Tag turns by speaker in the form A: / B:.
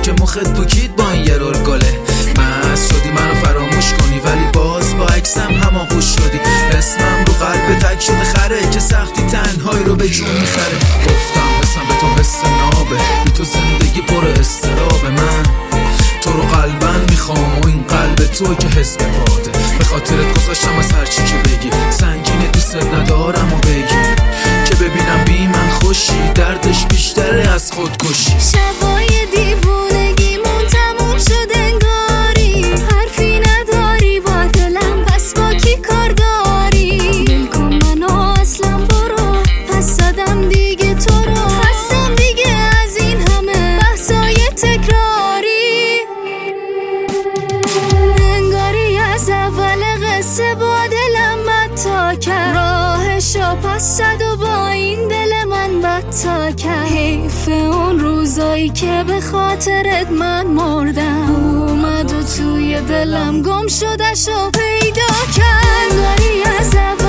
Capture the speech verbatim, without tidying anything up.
A: که مخت پوکید با این یه رول گله. مست شدی منو فراموش کنی ولی باز با عکسم هماغوش شدی. اسمم رو قلب تک شده خره که سختی تنهایی رو به جون میخره. گفتم حسم به تو حس نابه، بی تو زندگی پر استرابه. من تو رو قلبن میخوام و این قلب تو که حس بپاده. به خاطرت گذاشتم از هرچی که بگی، سنگینه دوست ندارم و بگی که ببینم بی من خوشی، دردش بیشتره از خودکشی.
B: شبای دیوونگیمون تموم شد انگاری، حرفی نداری با دلم پس با کی کار داری؟ دل کن منو اصلا برو، پس زدم دیگه تو رو. خستم دیگه از این همه بحثای تکراری، انگاری از اول قصه با دلم بد کرد. راهشو پس زد و با این دل من بد کرد. حیف اون روزایی که به خاطرت من مردم، اومد و توی دلم گم شدش و پیدا کرد. انگاری از اول